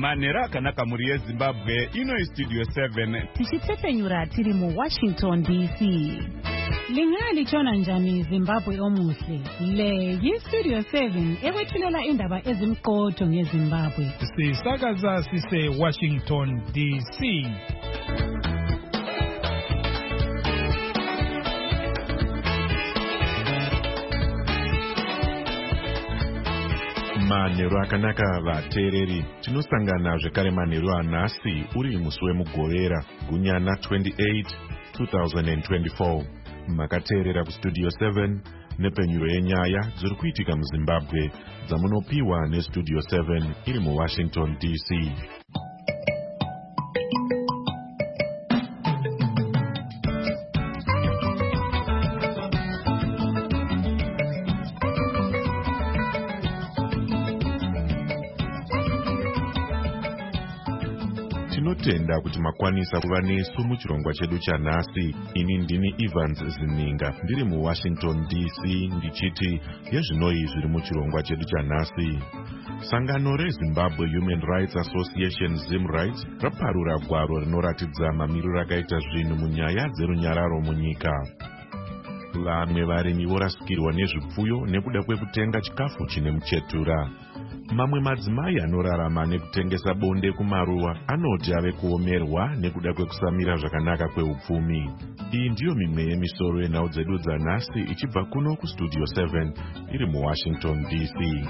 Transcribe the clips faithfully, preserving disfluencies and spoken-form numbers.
Manhero akanaka muri yeZimbabwe, ino iStudio seven. Tichitepenyura tiri mu Washington D C. Lingali chona njani Zimbabwe omuhle. Le yiStudio seven ewethulela indaba ezimqotho ngeZimbabwe. Sisakaza sise Washington D C. Manhero akanaka vateereri, tinosangana zvekare manhero anhasi uri musi wemugovera gunyana twenty-eight twenty twenty-four. Makateerera kuStudio seven nepenyuro yenyaya dziri kuitika muZimbabwe dzamunopiwa neStudio seven iri muWashington D C. Tinotenda kuti makwanisa kuva nesu muchirongwa chedu chanhasi. Ini ndini Evans Zininga ndiri muWashington D C ndichiti yezvinoi zviri muchirongwa chedu chanhasi. Sangano reZimbabwe Human Rights Association ZimRights raparura gwaro rinoratidza mamiriro akaita zvinhu munyaya dzerunyararo munyika. Vamwe varimi vorasikirwa nezvipfuyo nekuda kwekutenga chikafu chine muchetura. Mamwe madzimai anorarama nekutengesa bonde kumaruwa anoti ave kuomerwa nekuda kwekusamira zvakanaka kweupfumi. Iyi ndiyo mimwe yemisoro yenhau dzedu dzanhasi ichibva kuno kuStudio seven iri muWashington D C.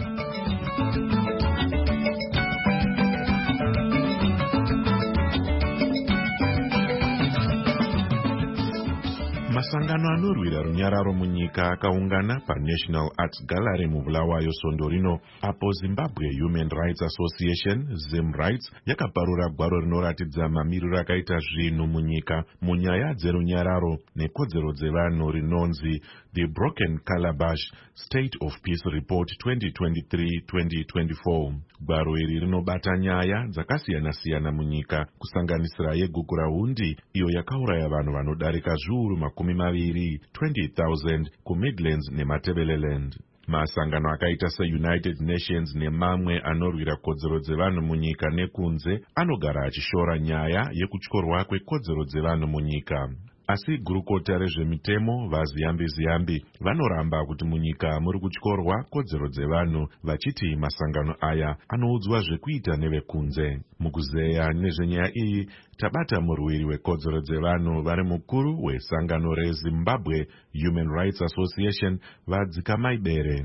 Masangano anorwira runyararo munyika akaungana paNational Arts Gallery muBulawayo Sondo rino, apo Zimbabwe Human Rights Association ZimRights yakaparura gwaro rinoratidza mamiriro akaita zvinhu munyika munyaya dzerunyararo nekodzero dzevanhu rinonzi The Broken Calabash State of Peace Report twenty twenty-three twenty twenty-four. Gwaro iri rinobata nyaya dzakasiyana-siyana munyika kusanganisira yegukurahundi iyo yakauraya vanhu vanodarika zviuru makumi maviri twenty thousand kuMidlands neMatebeleland. Masangano akaita seUnited Nations nemamwe anorwira kodzero dzevanhu munyika nekunze anogara achishora nyaya yekutyorwa kwekodzero dzevanhu munyika. Asi gurukota rezvemitemo vaZiyambi Ziyambi vanoramba kuti munyika muri kutyorwa kodzero dzevanhu, vachiti masangano aya anoudzwa zvekuita nevekunze. Mukuzeya nezvenyaya iyi tabata murwiri wekodzero dzevanhu vari mukuru wesangano reZimbabwe Human Rights Association Vadzika Maibere.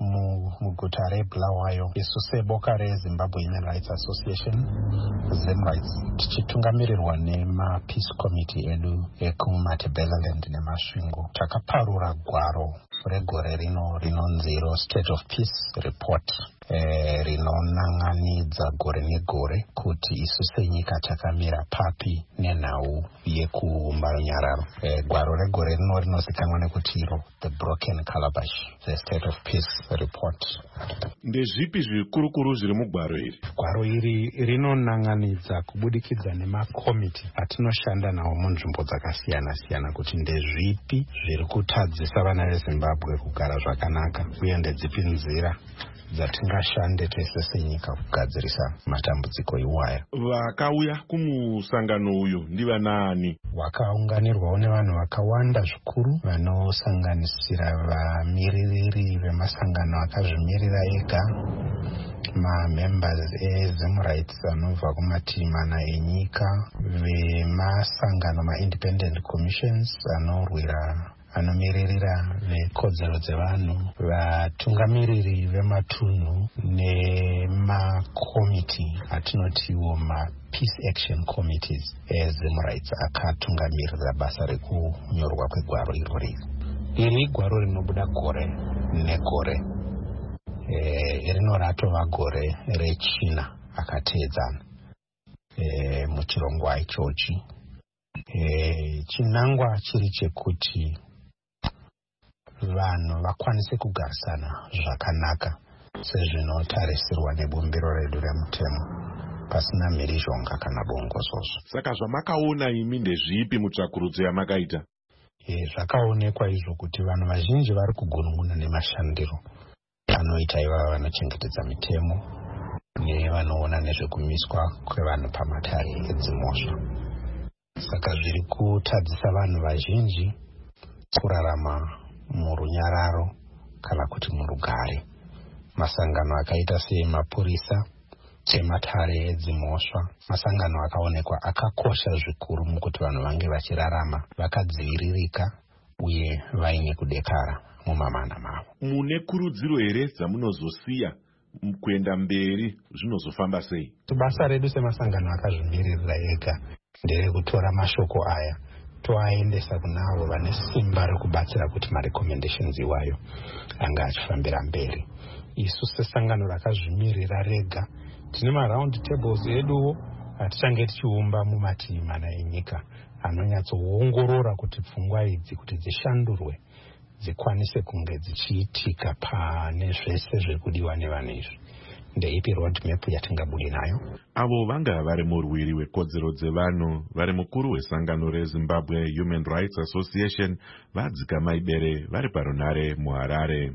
muguta reBulawayo isu seboka reZimbabwe Human Rights Association ZimRights tichitungamirirwa nemaPeace Committee edu ekuMatebeleland neMasvingo takaparura gwaro regore rino rinonzi State of Peace Report eh, rinonanganidza gore negore kuti isu senyika takamira papi nenhau yekuumba runyararo. Eh, gwaro regore rino rinozikanwa nekuti iro The Broken Calabash, the State of Peace Report. Ndezvipi zvikurukuru zviri mugwaro iri? Gwaro iri rinonanganidza kubudikidza nemakomiti atinoshanda nawo munzvimbo dzakasiyana-siyana kuti ndezvipi zviri kutadzisa vana veZimbabwe kugara zvakanaka uye ndedzipi nzira dzatingashande tese senyika kugadzirisa matambudziko iwaya. Vakauya kumusangano uyu ndivanani? Wakaunganirwawo nevanhu vakawanda zvikuru vanosanganisira vamiririri vemasangano akazvimirira ega, mamembers eZimRights anobva kumativi mana enyika, vemasangano maindependent commissions anorwira anomiririra vekodzero dzevanhu, vatungamiriri vematunhu nemakomiti atinotiwo maPeace Action Committees eZimRights akatungamirira basa rekunyorwa kwegwaro irori. Iri gwaro rinobuda gore negore, e, rinoratova gore rechina akateedzana e, muchirongwa ichochi. E, chinangwa chiri chekuti vanhu vakwanise kugarisana zvakanaka sezvinotarisirwa nebumbiro redu remutemo pasina mhirizhonga kana bongozozo. Saka zvamakaona imi ndezvipi mutsvakurudzo yamakaita? E, zvakaonekwa izvo kuti vanhu vazhinji vari kugunun'una nemashandiro anoita ivava vanochengetedza mitemo nevanoona nezvekumiswa kwevanhu pamatare edzimhosva. Saka zviri kutadzisa vanhu vazhinji kurarama murunyararo kana kuti murugare. Masangano akaita semapurisa ematare edzimhosva, masangano akaonekwa akakosha zvikuru mukuti vanhu vange vachirarama vakadziviririka uye vaine kudekara mumamana mavo. Mune kurudziro here dzamunozosiya kuenda mberi zvinozofamba sei? Basa redu semasangano akazvimiririra ega nderekutora mashoko aya toaendesa kunavo vane simba rekubatsira kuti marecommendations iwayo anga achifambira mberi. Isu sesangano rakazvimirira rega tine maround tables eduwo atichange tichiumba mumativi mana enyika anonyatsoongorora kuti pfungwa idzi kuti dzishandurwe dzikwanise kunge dzichiitika pane zvese zvekudiwa nevanhu izvi. Ndeipi roadmap yatingabudi nayo? Avo vanga vari murwiri wekodzero dzevanhu vari mukuru wesangano reZimbabwe Human Rights Association vadzika maibere vari parunare muHarare.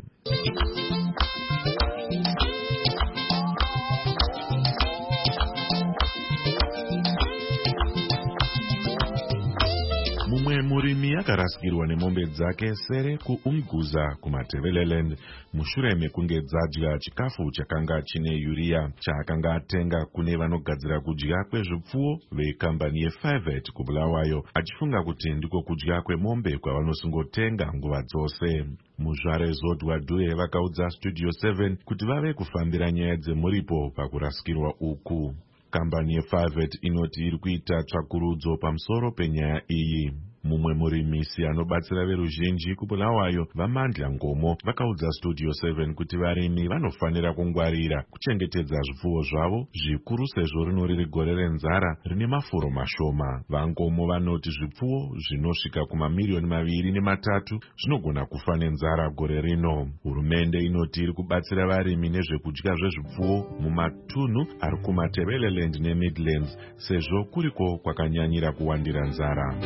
Mumwe murimi yakarasikirwa nemombe dzake sere kuUmguza kuMatabeleland mushure mekunge dzadya chikafu chakanga chine urea chaakanga atenga kune vanogadzira kudya kwezvipfuwo vekambani yeFivet kuBulawayo, achifunga kuti ndiko kudya kwemombe kwavanosingotenga nguva dzose. Muzvare Zodwadue vakaudza Studio seven kuti vave kufambira nyaya dzemuripo pakurasikirwa uku. Kambani yeFivet inoti iri kuita tsvakurudzo pamusoro penyaya iyi. Mumwe murimisi anobatsira veruzhinji kuBulawayo vaMandla Ngomo vakaudza Studio seven kuti varimi vanofanira kungwarira kuchengetedza zvipfuwo zvavo zvikuru sezvo rino riri gore renzara rine mafuro mashoma. VaNgomo vanoti zvipfuwo zvinosvika kumamiliyoni maviri nematatu zvinogona kufa nenzara gore rino. Hurumende inoti iri kubatsira varimi nezvekudya zvezvipfuwo mumatunhu ari kuMatabeleland neMidlands sezvo kuriko kwakanyanyira kuwandira nzara.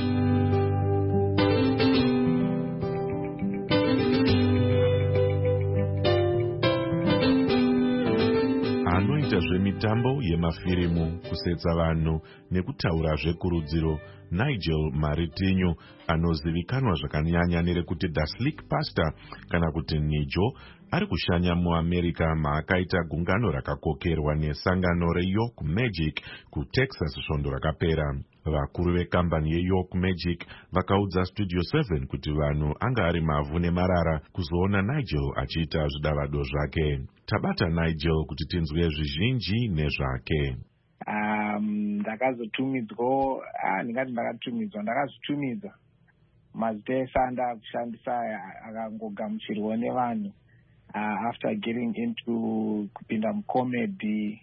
Anoita zvemitambo yemafirimu, kusetsa vanhu nekutaura zvekurudziro, Nigel Maritinho anozivikanwa zvakanyanya nerekuti The Slick Pastor kana kuti Nijo ari kushanya muAmerica maakaita gungano rakakokerwa nesangano reYork Magic kuTexas svondo rakapera. Vakuru vekambani yeYork Magic vakaudza Studio seven kuti vanhu anga ari mavhu nemarara kuzoona Nigel achiita zvidavado zvake. Tabata Nigel kuti tinzwe zvizhinji nezvake. Um, ndakazotumidzwa ah, ndingati ndakatumidzwa ndakazotumidza mazita ese andakushandisa akangogamuchirwa nevanhu uh, after getting into kupinda mucomedy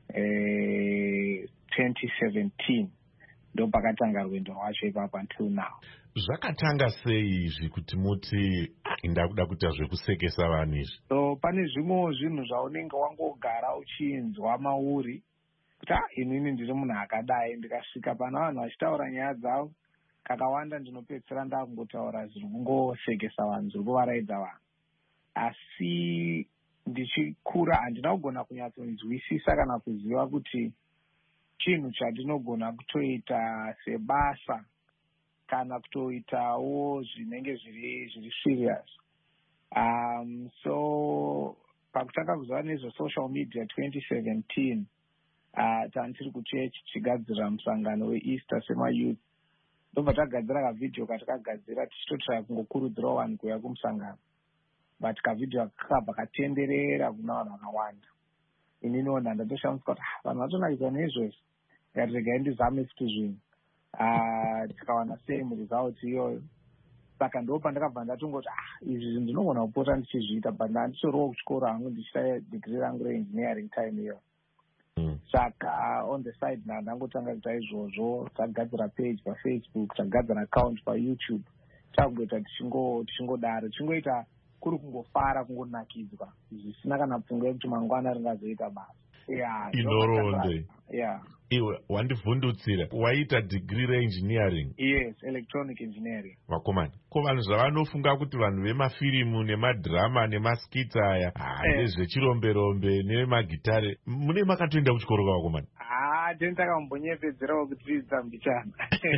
uh, twenty seventeen ndo pakatanga rwendo rwacho ipapo until now. Zvakatanga sei izvi kuti muti ndakuda kuita zvekusekesa vanhu izvi? So pane zvimwe zvinhu zvaunenge wangogara uchinzwa mauri kuti ah, inini ndiri munhu akadai, ndikasvika pana vanhu vachitaura nyaya dzavo kakawanda ndinopedzisira ndakungotaura zviri kungosekesa vanhu, zviri kuvaraidza vanhu. Asi ndichikura handina kugona kunyatsonzwisisa kana kuziva kuti chinhu chandinogona kutoita sebasa kana kutoitawo zvinenge zviri zviri serious. Um, so pakutanga kuziva nezve social media twenty seventeen uh, tandiri kuchechi tichigadzira musangano weEaster semayouth, ndobva tagadzira kavidhio katakagadzira tichitotraya kungokurudzirawo vanhu kuuya kumusangano, but kavidhio kakabva katenderera kuna vanhu vakawanda. Ininiwo ndandatoshamisa kuti vanhu vatonakidza neizvozvo, ngatiregai ndizame futi zvinhu tikawana same result iyoyo. Saka ndo pandakabva ndatongoti ah, izvi zvinhu ndinogona kupota ndichizviita, but ndanditoriwo kuchikoro hangu ndichita degree rangu reengineering time iyoyo. Mm. Saka uh, on the side na ndangotanga kuita izvozvo, tagadzira page paFacebook, tagadzira account paYouTube, takungoita tichingo tichingodaro tichingoita kuri kungofara kungonakidzwa zvisina kana pfungwa yekuti mangwana ringazoita basa. yeah inoronde. yeah Iwe wandivhundutsira waita degree reengineering. Yes, electronic engineering. Vakomana, ko vanhu zvavanofunga kuti vanhu vemafirimu nemadhirama nemaskitsa aya ndezvechiromberombe nevemagitare, mune makatoenda kuchikoro ka vakomana? Ah, tendakambonyepedzerawo kudzidza mbichana.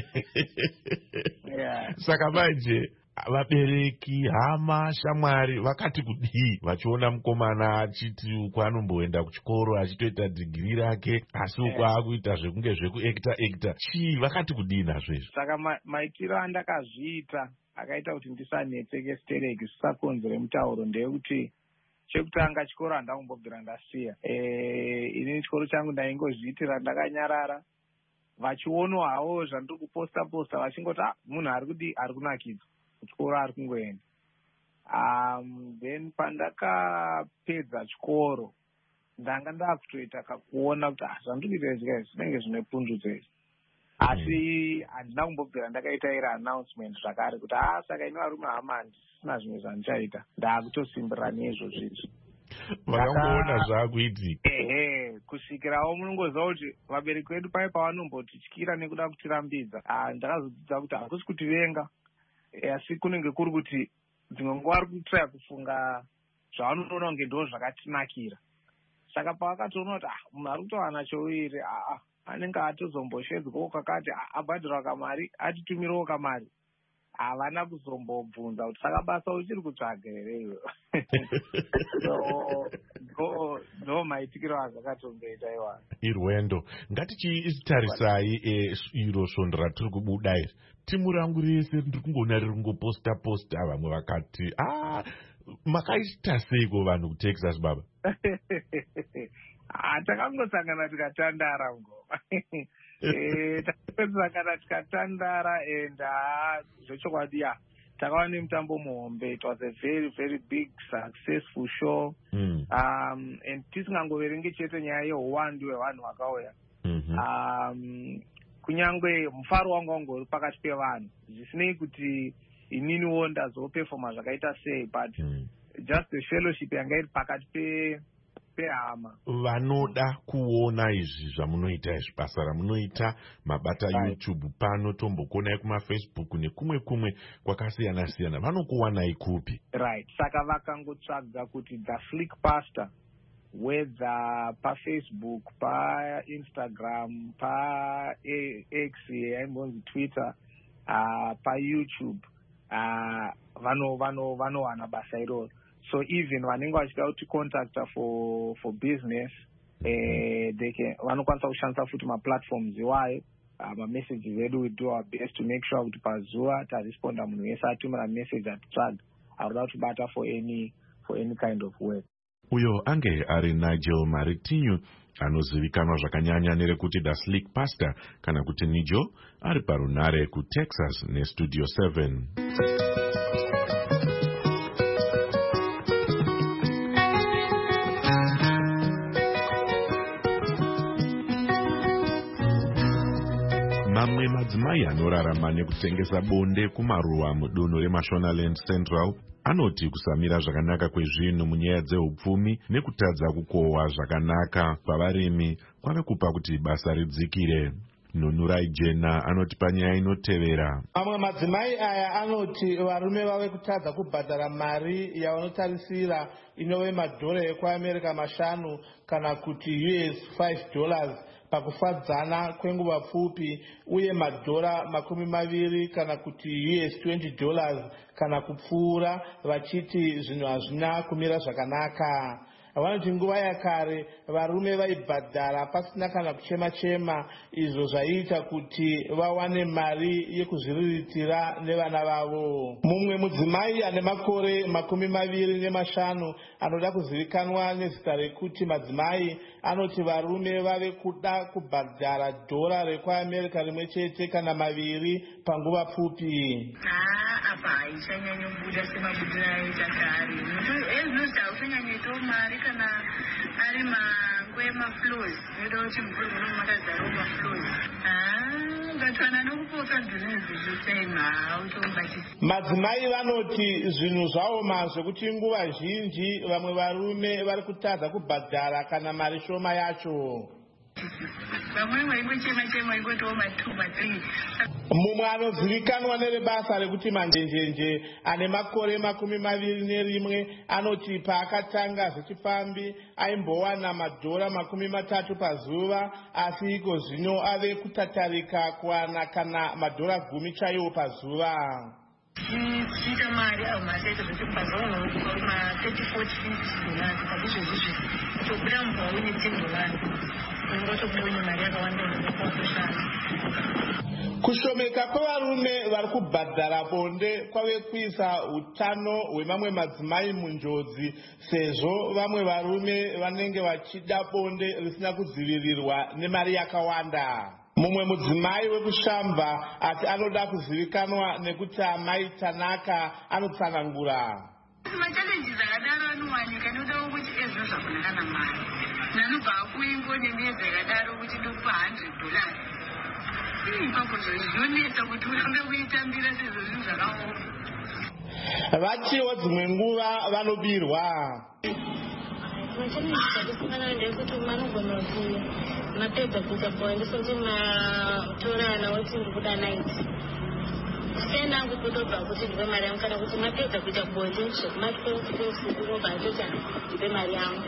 Yeah. Saka manje vabereki, hama, shamwari vakati kudii vachiona mukomana achiti uko anomboenda kuchikoro achitoita dhigiri rake asi uko akuita zvekunge zvekuekta ekta, chii vakati kudii nazvo izvo? Saka maitiro andakazviita akaita kuti ndisanetseke stereki zvisakonzere mutauro ndeyekuti chekutanga chikoro handakumbobvira ndasiya. Eh, ini chikoro changu ndaingozviitira ndakanyarara, vachiono hawo zvandiri kuposta posta vachingoti munhu ari kudi ari kunakidza chikoro ari kungoenda. Um, then pandakapedza chikoro ndanga ndakutoita kakuona kuti zvandiri kuita izvi zvinenge zvine punzvudzo izvi, asi handina kumbobvira ndakaita iri announcement zvakare kuti ah saka ino varume hama handisina zvimwe zvandichaita, ndaakutosimbirira neizvo zvizvi. Vakamboona zvaakuitika. Ehe, kusvikirawo munongoziva kuti vabereki vedu pai pavanombotityira nekuda kutirambidza, ndakazodzidza kuti hakusi kutivenga, asi kunenge kuri kuti dzimwe nguva vari kutraya kufunga zvavanoona kunge ndo zvakatinakira. Saka pavakatoona kuti munhu ari kutowana chouviri, aa anenge atozomboshedzwawo kakati, abhadhirawo kamari, atitumirewo kamari, havana kuzombobvunza kuti saka basa uchiri kutsvaga here iwe. Ndo maitikiro azvakatomboita iwana. Irwendo, ngatichitarisai iro svondo ratiri kubuda iri. Timu rangu rese ndiri kungoona riri kungoposta posta, vamwe vakati ah makaita seiko vanhu kuTexas baba? Takangosangana tikatandara ngoma. Eh, takangosangana tikatandara and zvechokwadi ya takawa nemutambo muhombe. It was a very very big successful show. Mm. Um, and tisingangoverengi chete nyaya yeuwandu hwevanhu vakauya. Mm-hmm. Um, kunyangwe mufaro wangu wangu uri pakati pevanhu zvisinei kuti ininiwo ndazopefoma zvakaita sei, but mm. just the fellowship yanga iri pakati pe pehama. Vanoda kuona izvi zvamunoita izvi, basa ramunoita, mabata right. YouTube pano, tombokonai kumafacebook nekumwe kumwe kwakasiyana siyana, vanokuwanai kupi? Right, saka vakangotsvaga kuti The Slick Pastor, whether pa Facebook, pa Instagram, pa X, aimbonzi Twitter, uh, pa YouTube, uh, vano vano vanowana basa iroro. So even vanenge vachida kuti contact for for business, eh, they can vanokwanisa kushandisa futi maplatforms iwayo, uh, mamessages edu. We do our best to make sure kuti pazuva taresponda munhu wese atumira message atitsvaga anoda kutibata for any for any kind of work. Uyo ange ari Nigel Maritinho, anozivikanwa zvakanyanya nerekuti The Slick Pastor kana kuti Nijo, ari parunare kuTexas neStudio seven. Mamwe madzimai anorarama nekutengesa bonde kumaruwa mudunhu reMashonaland Central anoti kusamira zvakanaka kwezvinhu munyaya dzeupfumi nekutadza kukohwa zvakanaka pavarimi kwave kupa kuti basa ridzikire. Nunurai Jena anoti panyaya inotevera. Mamwe madzimai aya anoti varume vave kutadza kubhadhara mari yavanotarisira inove madhora ekuAmerica mashanu kana kuti U S five dollars pakufadzana kwenguva pfupi, uye madhora makumi maviri kana kuti U S twenty dollars kana kupfuura, vachiti zvinhu hazvina kumira zvakanaka. Vanoti nguva yakare varume vaibhadhara pasina kana kuchema chema, izvo zvaiita kuti vawane mari yekuzviriritira nevana vavo. Mumwe mudzimai ane makore makumi maviri nemashanu anoda kuzivikanwa nezita rekuti madzimai anoti varume vave kuda kubhadhara dhora rekuAmerica rimwe chete kana maviri panguva pfupi. Ah, apa haichanyanya kubuda semabudira aita kare. Ezvozvo hauchanyanya mari kana ari mangwe maflows, edo kuti mukuru makazara maflows. Ah, madzimai vanoti zvinhu zvaoma zvekuti nguva zhinji vamwe varume vari kutadza kubhadhara kana mari shoma yacho. Mumwe anozivikanwa nerebasa rekuti manjenjenje ane makore makumi maviri nerimwe anoti paakatanga zvechifambi aimbowana madhora makumi matatu pazuva, asi iko zvino ave kutatarika kuwana kana madhora gumi chaiwo pazuva. Zviita mari aumasaita zvekuti pazoona ma thirty forty fifty dollars pakuzvezvizvi kutobuda mubva une ten dollars ungotobuda mari yakawanda unokuwatoshanda. Kushomeka kwevarume vari kubhadhara bonde kwave kuisa utano hwemamwe madzimai munjodzi, sezvo vamwe varume vanenge vachida bonde risina kudzivirirwa nemari yakawanda. Mumwe mudzimai wekushamba ati anoda kuzivikanwa nekuti amai Tanaka anotsanangura. Machallenges akadaro anowanika noda kuti ezvo zvakunaka namari. Nanobva kuimbo nemedza yakadaro kuti ndokupa one hundred dollars. Ipapo zvonetsa kuti urambe kuitambira sezvo zvinhu zvakaoma. Vachiwo dzimwe nguva vanobirwa. Machallenges akufanana ndekuti manogona kuti mapedza kuita bonde soti matorana woti ndiri kuda night. Senangu kutobva kuti ndipe mari yangu kana kuti mapedza kuita bonde zvekumatosi unobva atoti ndipe mari yangu.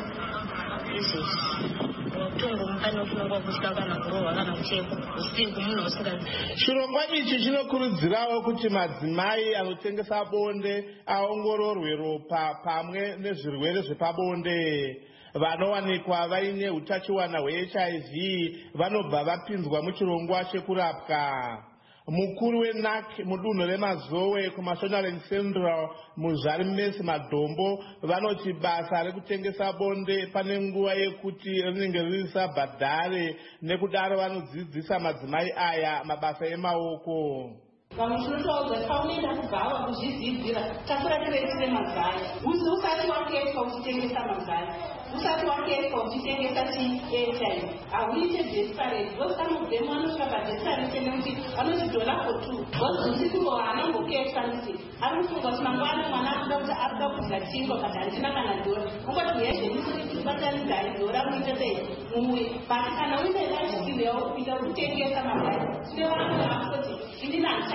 Izvezvi utungu mupani utunongwa kutya kana kurohwa kana kuchekwa usiku munhu usingazi. Chirongwa ichi chinokurudzirawo kuti madzimai anotengesa bonde aongororwe ropa pamwe nezvirwere zvepabonde. Vanowanikwa vaine utachiwana hwe-H I V vanobva vapinzwa muchirongwa chekurapwa. Mukuru we-N A C mudunhu remazowe kuMashonaland Central Muzvari Mesi Madombo vanoti basa rekutengesa bonde pane nguva yekuti rinenge risabhadhare, nekudaro vanodzidzisa madzimai aya mabasa emaoko. Vamwe tinotaudza paunoenda kugava kuzvidzidzira takura tireitire mazai usati waketwa uchitengesa mazai usati waketwa uchitengesa ti H I V hauite desperate because some of them vanosvika padesperate nekuti vanoti dollar for two because usiku haanamboketwa kuti anofunga kuti mangwana mwana akuda kuti akuda kudya chingwa but handina kana dora ungoti uyezvemisiribatanidzai dora muite sei mumwe but kana uine lifestyle yakuita kutengesa mazai tine vanhu vakoti indina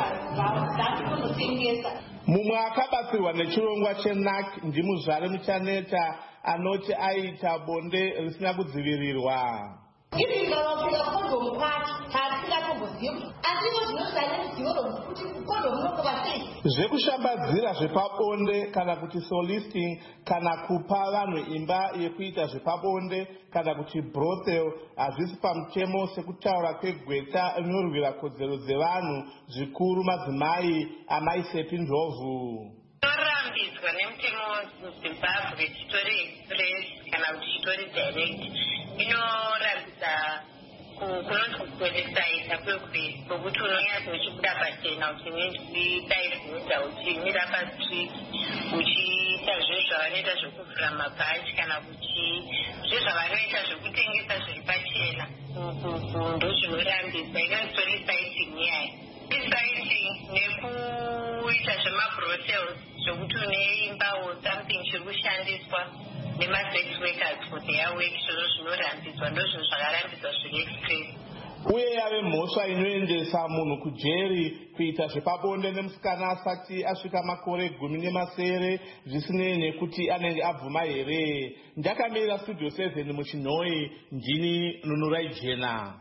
mumwe akabatsirwa nechirongwa che-N A C ndimuzvare Muchaneta anoti aita bonde risina kudzivirirwa. Ivingawapiga kondomu kwacho hatisingatombozii andiko zvinosanya kudzivirwa kuti kondomu nokova sei. Zvekushambadzira zvepabonde kana kuti solisting kana kupa vanhu imba yekuita zvepabonde kana kuti brothel hazvisi pamutemo sekutaura kwegweta rinorwira kodzero dzevanhu zvikuru madzimai amai Sepi Ndlovu. Torambidzwa nemutemo muZimbabwe chitori express kana kuti chitori direct inorambidza kunonzi kukwedesaiza kwekwe kwokuti unonyatsa uchibuda pachena uchidaivhudha uchimira pastreet uchiita zve zvavanoita zvekuvhura mabhachi kana kuti zve zvavanoita zvekutengesa zviri pachena ndozvinorambidza inonzi tori sighting iyayi. Sighting nekuita zvemabrothels zvokuti uneimbawo something chiri kushandiswa nema-sex workers for their work zvozvo zvinorambidzwa ndozvinhu zvakarambidzwa zviri express. Uye yave mhosva inoendesa munhu kujeri kuita zvepabonde nemusikana asati asvika makore gumi nemasere zvisinei nekuti anenge abvuma here. Ndakamirira Studio seven muChinhoi, ndini Nunurai Jena.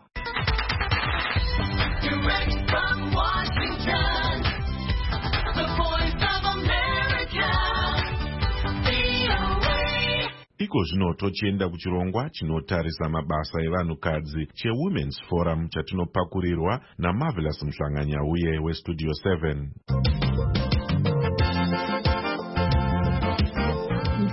Direct from Washington, the voice of America, V O A. Iko zvino tochienda kuchirongwa chinotarisa mabasa evanhukadzi cheWomen's Forum chatinopakurirwa naMarvelous Mhlanganyauye weStudio seven.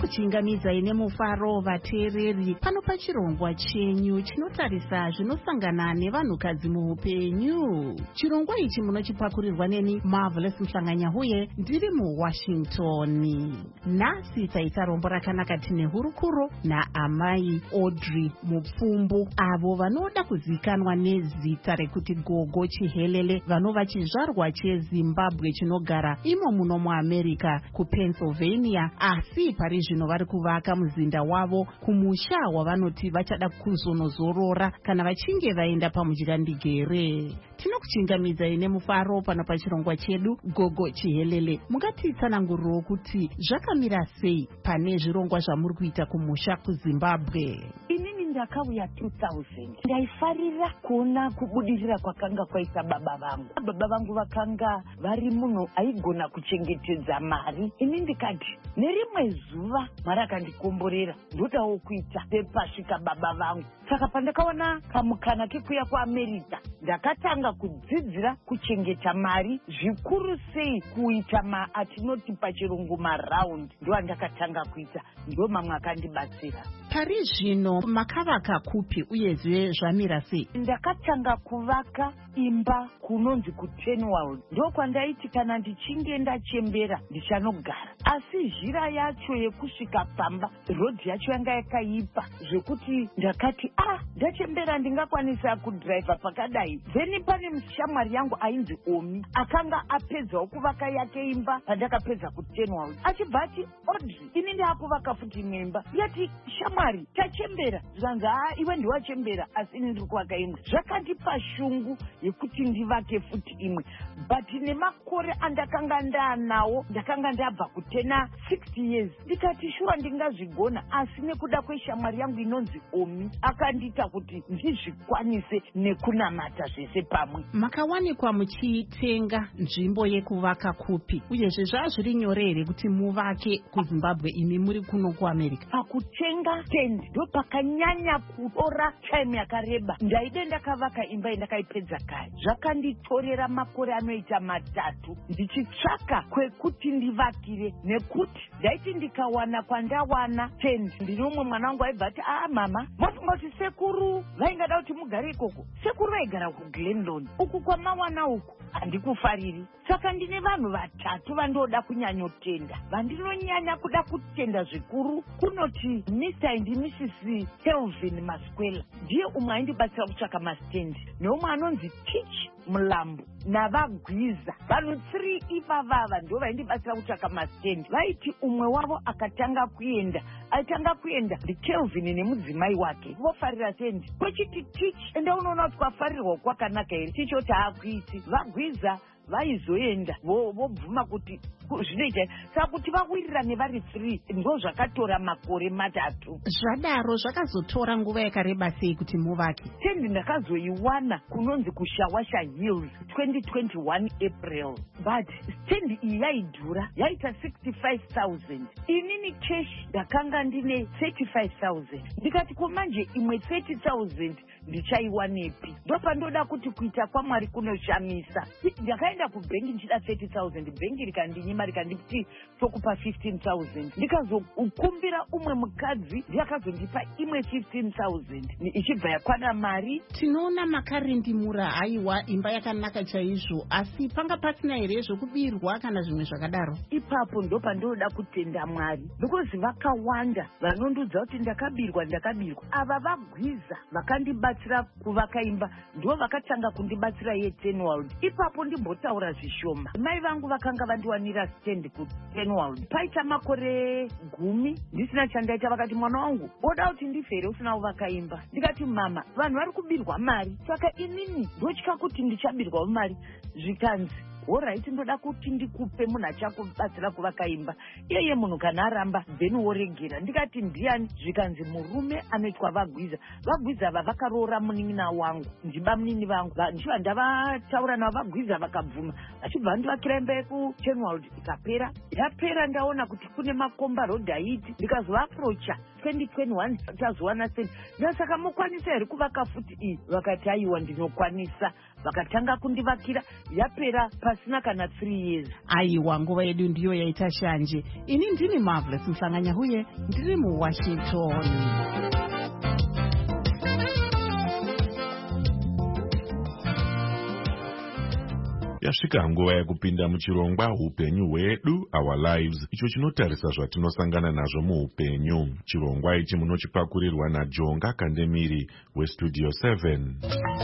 tinokuchingamidzai nemufaro vateereri pano pachirongwa chenyu chinotarisa zvinosangana nevanhukadzi muupenyu. Chirongwa ichi munochipakurirwa neni Marvelous Mhlanganyahuye ndiri muWashington. Nhasi taita rombo rakanaka tine hurukuro naamai Audrey Mupfumbu, avo vanoda kuzikanwa nezita rekuti Gogo Chihelele, vanova chizvarwa cheZimbabwe chinogara imo muno muAmerica kuPennsylvania, asi pari zvino vari kuvaka muzinda wavo kumusha wavanoti vachada kuzonozorora kana vachinge vaenda pamudyandegere. Tinokuchingamidzai nemufaro pano pachirongwa chedu Gogo Chihelele. Mungatitsanangurirewo kuti zvakamira sei pane zvirongwa zvamuri kuita kumusha kuZimbabwe? Inini ndakauya two thousand. Ndaifarira kuona kubudirira kwakanga kwaita baba vangu. Baba vangu vakanga vari munhu aigona kuchengetedza mari. Ini ndikati nerimwe zuva mari akandikomborera ndodawo kuita sepasvika baba vangu. Saka pandakaona kamukana kekuya kuAmerica ndakatanga kudzidzira kuchengeta mari, zvikuru sei kuita ma atinoti pachirungu maround. Ndo andakatanga kuita, ndo mamwe akandibatsira. Pari zvino makavaka kupi uyezve zvamira sei? Ndakatanga kuvaka imba kunonzi kuTenworld. Ndo kwandaiti kana ndichinge ndachembera ndichanogara. Asi zhira yacho yekusvika pamba, road yacho yanga yakaipa zvekuti ndakati ah, ndachembera ndingakwanisa kudriver pakadai. Then pane mushamwari yangu ainzi Omi akanga apedzawo kuvaka yake imba pandakapedza kuTenworld. Achibva ati Audrey, ini ndakuvaka futi imba. Yati shamwari tachembera. Zvanzi ah, iwe ndiwachembera asi ini ndiri kuvaka imwe. Zvakandipa shungu yekuti ndivake futi imwe. But nemakore andakanga ndanawo ndakanga ndabva kutena sixty years. Ndikati shuwa ndingazvigona, asi nekuda kweshamwari yangu inonzi Omi akandita kuti ndizvikwanise nekunamata zvese pamwe. Makawanikwa muchitenga nzvimbo yekuvaka kupi uyezve zvazviri nyore here kuti muvake kuZimbabwe imi muri kuno kuAmerica? Pakutenga tent ndo pakanyanya kutora time yakareba. Ndaide ndakavaka imba yandakaipedza kare. Zvakanditorera makore anoita matatu ndichitsvaka kwekuti ndivakire, nekuti ndaiti ndikawana kwandawana tent ndiri umwe mwana wangu aibva ati ah mama mofunga kuti sekuru vaingada kuti mugare ikoko. Sekuru vaigara kuGlendon, uku kwamawana uku handikufariri. Saka ndine vanhu vatatu vandoda kunyanyotenda, vandinonyanya kuda kutenda zvikuru. Kunoti Mister and Missus Kelvin Maskwela, ndiye umwe aindibatsira kutsvaka mastendi, neumwe anonzi Teach Mulambo navagwiza. Vanhu three ivavava ndo vaindibatsira kutsvaka mastendi. Vaiti umwe wavo akatanga kuenda, aitanga kuenda ndiKelvin nemudzimai wake vofarira stendi. Kwechiti Teach, enda unoona kuti kwafarirwa kwakanaka here. Teach oti haakuiti. Vagwiza vaizoenda vobvuma kuti zvinoita. Saka kuti vawirirane vari three ndo zvakatora makore matatu. Zvadaro zvakazotora nguva yakareba sei kuti muvake? Tendi ndakazoiwana kunonzi kuShawasha Hills twenty twenty-one April. But tendi iyi yaidhura, yaita sixty-five thousand. Inini cash ndakanga ndine thirty-five thousand. Ndikati komanje imwe thirty thousand ndichaiwanepi? Ndopandoda kuti kuita kwaMwari kunoshamisa. Ndakaenda kubhengi ndichida thirty thousand, bhengi rikandinyima rikanditi tokupa fifteen thousand. Ndikazokumbira umwe mukadzi ndakazondipa imwe fifteen thousand ichibva yakwana mari. Tinoona makarindimura, haiwa imba yakanaka chaizvo, asi panga pasina here zvokubirwa kana zvimwe zvakadaro? Ipapo ndopandinoda kutenda Mwari, because vakawanda vanondudza kuti ndakabirwa ndakabirwa. Ava vagwiza vakandibatsira kuvaka imba ndo vakatanga kundibatsira yeTenworld. Ipapo ndimbotaura zvishoma. Mai vangu vakanga vandiwanira stand kuTenworld. Paita makore gumi ndisina chandaita, vakati mwana wangu oda kuti ndifere usina kuvaka imba. Ndikati mama, vanhu vari kubirwa mari. Saka inini ndotya kuti ndichabirwa mari. Zvikanzi alright, ndoda kuti ndikupe munhu achakubatsira kuvaka imba. Iyeye munhu kana aramba then woregera. Ndikati ndiani? Zvikanzi murume anoitwa Vagwiza. Vagwiza ava vakaroora munin'ina wangu, ndiba munini vangu. Ndiva ndavataura navo Vagwiza vakabvuma. Achibva ndivakira imba yekuTenworld ikapera. Yapera ndaona kuti kune makomba road aiti. Ndikazovaprocha twenty twenty-one tazowana sendi. Ndasaka mukwanisa here kuvaka futi iyi? Vakati aiwa ndinokwanisa. vakatanga kundivakira yapera pasina kana three years. Aiwa, nguva yedu ndiyo yaita shanje. Ini ndini Marvelous Mhlanganya huye ndiri muWashington. Yasvika nguva yekupinda muchirongwa upenyu hwedu, our lives, icho chinotarisa zvatinosangana nazvo muupenyu. Chirongwa ichi munochipakurirwa naJonga Kandemiri weStudio seven.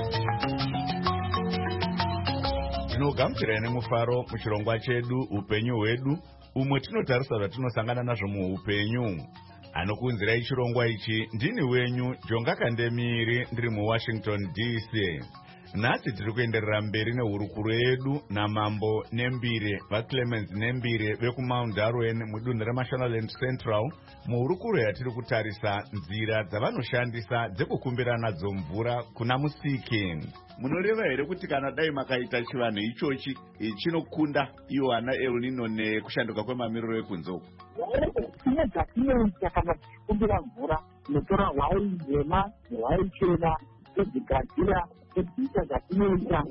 Tinogamuchirai nemufaro muchirongwa chedu upenyu hwedu, umwe tinotarisa zvatinosangana nazvo muupenyu. Anokunzirai chirongwa ichi ndini wenyu Jonga Kandemiri, ndiri muWashington D C. Nhasi tiri kuenderera mberi nehurukuro yedu namambo Nembire vaClemens Nembire vekuMount Darwin mudunhu reMashonaland Central, muhurukuro yatiri kutarisa nzira dzavanoshandisa dzekukumbira nadzo mvura kuna Musiki. Munoreva here kuti kana dai makaita chivanhu ichochi chinokunda iwo ana El Nino nekushanduka kwemamiriro ekunze? Tine dzatinoita kana tichikumbira mvura, tinotora hwai njema nehwai chena todzigadzira todziita dzatinoita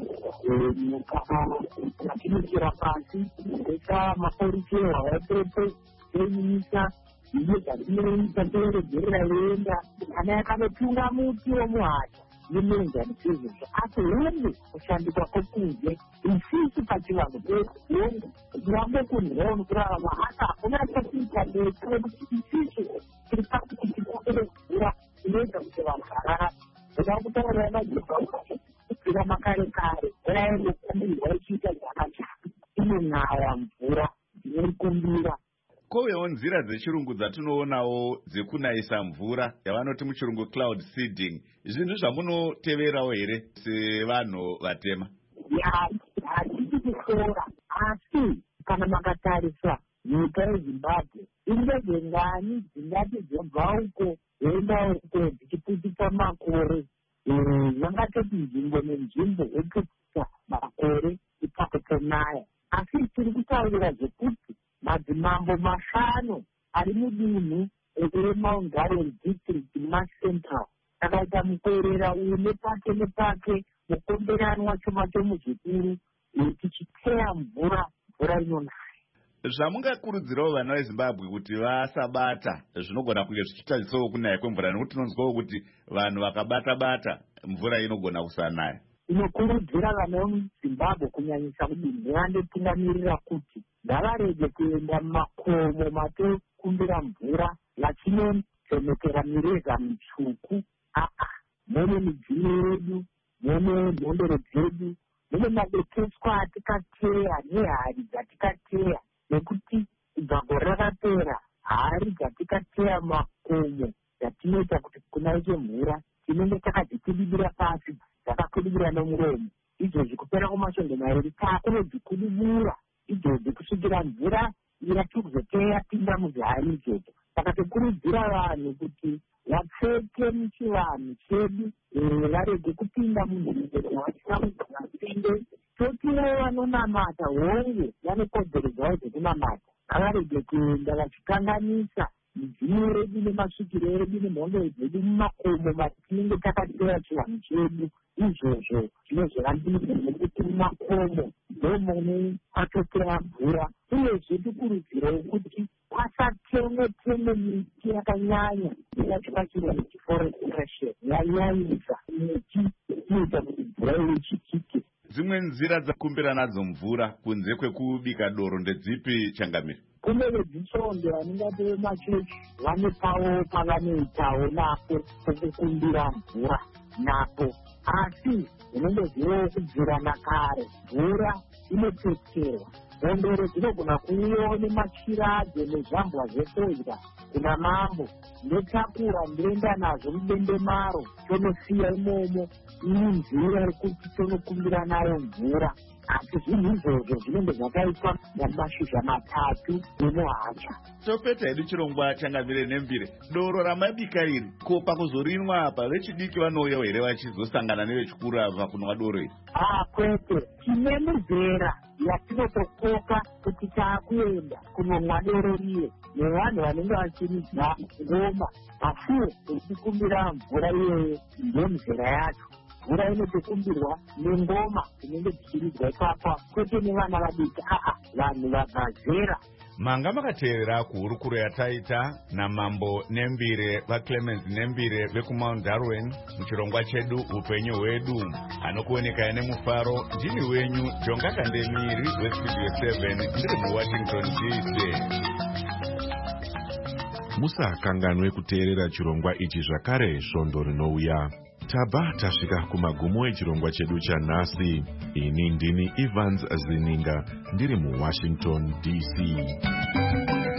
zatinochera pasi toisa maforichero hwaipepe toiisa iyo dzatinoita toregera yoenda kana yakanotunga muti womuhata nemenza nezvezvo asi hongu kushandikwa kwekunze isisi pachivanhu pehongu tirambokunhira unokurarama asi hakuna chatiita nekuti isisi tiri pakuti tikumbire mvura inoita kuti vanhu vararame. Ndakutaura majepa kubvira makare kare rainokumbirwa ichiita dzakajaka inonaya mvura inoikumbira. Kovewo nzira dzechirungu dzatinoonawo dzekunayisa mvura yavanoti muchirungu cloud seeding. Zvinhu zvamunoteverawo here sevanhu vatema? Ya, hatisi kushora asi kana makatarisa nyika yeZimbabwe indege ngani dzingati dzobva uko dzoenda uko dzichiputisa makore vangatoti nzvimbo nenzvimbo yekuputisa makore ipapo tonaya. Asi tiri kutaurira zvekuti madzimambo mashanu ari mudunhu reMount Darwin district maCentral akaita mukorera uyu nepake nepake mukomberanwa chomacho muzvikuru tichiteya mvura mvura inonaya. Zvamungakurudzirawo vana veZimbabwe kuti vasabata zvinogona kunge zvichitadzisawo kunaya kwemvura, nekuti tinonzwawo kuti vanhu vakabata-bata mvura inogona kusanaya. Inokurudzira vana veZimbabwe kunyanyisa kudini vandotungamirira kuti ngavarege kuenda mumakomo matokumbira mvura vachinochomekera mireza mitsvuku. Aa, mune midziyo yedu, mune nhondoro dzedu, mune madekeswa atikateya nehari dzatikateya, nekuti kubva gore rakapera hari dzatikateya makomo dzatinoita kuti kunaike mvura tinenge takadzikudibira pasi dzakakudibira nomuromo. Izvozvi kupera kwemashonge mairi takunodzikudibura izvozvi kusvikira mvura irati kuzoteya yapinda muzvihari izvozvo. Saka tokurudzira vanhu kuti vapfeke muchivanhu chedu varege kupinda munzvimbo dzavasina kugona kupinde. Totiwo vanonamata hongu vane kodzero dzavo dzekunamata ngavarege kuenda vachikanganisa midziyo yedu nemasvikiro edu nemhondo dzedu mumakomo matinenge takateya chivanhu chedu. Izvozvo zvinozorambidza nekuti mumakomo ndomune patoteya mvura. Uyezve tikurudzirewo kuti pasatengwe-tengwe miti yakanyanya inachika chirungu deforestation yanyanyisa miti inoita kuti mvura iyo ichitike. Dzimwe nzira dzakumbira nadzo mvura kunze kwekubika doro ndedzipi Changamire? Kune vedzisonde vanongati vemachechi vane pavo pavanoitawo napo pekukumbira mvura napo. Asi unondozivawo kubvira nakare mvura inotekerwa. Ndondoro dzinogona kuuyawo nemachira adzo nezvambwa zvefodya kuna mambo ndotakura ndoenda nazvo mudende maro tonosiya imomo ini nzira yekuti tonokumbira nayo mvura. Asi zvinhu izvozvo zvinenge zvakaitwa namashizha matatu nemuhacha. Topeta hedu chirongwa Changamire Nembire, doro ramabika iri ko pakuzorimwa apa vechidiki vanouya here vachizosangana nevechikuru ava kunwa doro iri? Ah, kwete tine mizera yatinotokoka kuti taakuenda kunomwa doro riye nevanhu vanenge vachiridza ngoma. Asi techikumbira mvura iyoyo ndiyo mizera yacho. mvura inotokumbirwa nengoma dzinenge dzichiridzwa ipapo, kwete nevana vadiki, aa vanhu vabvazera. Manga makateerera kuhurukuro yataita namambo Nembire vaClemens Nembire vekumount Darwen muchirongwa chedu upenyu hwedu. Anokuoneka nemufaro ndini wenyu Jonga Kandemiri westudio seven ndiri muWashington D C. Musakanganwe kuteerera chirongwa ichi zvakare svondo rinouya. Tabva tasvika kumagumo echirongwa chedu chanhasi. Ini ndini Evans Zininga ndiri muWashington D C.